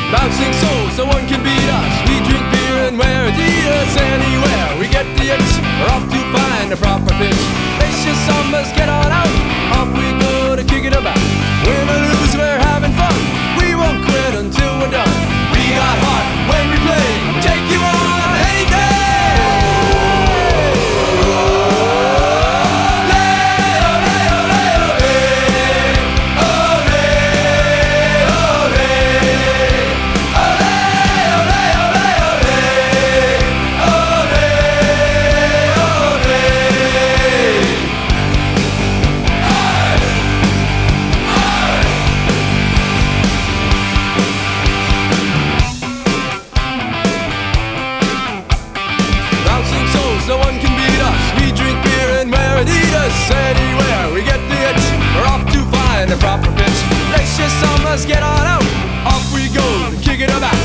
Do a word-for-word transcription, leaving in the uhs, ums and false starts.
Bouncing souls, no one can beat us. We drink beer and wear Adidas anywhere. We get the itch, we're off to find a proper pitch. Lace your summers, get on out. Off we go to kick it about. Win or lose, we're having fun. We won't quit until we're done. We got heart when we play. Take you on any day. No one can beat us. We drink beer and wear Adidas anywhere. We get the itch, we're off to find a proper pitch. Lace your summers, get on out. Off we go to kick it about.